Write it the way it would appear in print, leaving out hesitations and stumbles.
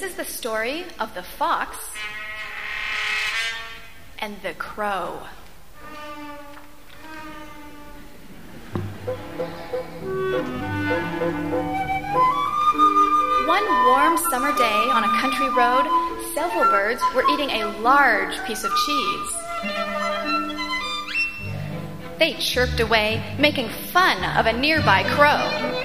This is the story of the fox and the crow. One warm summer day on a country road, several birds were eating a large piece of cheese. They chirped away, making fun of a nearby crow.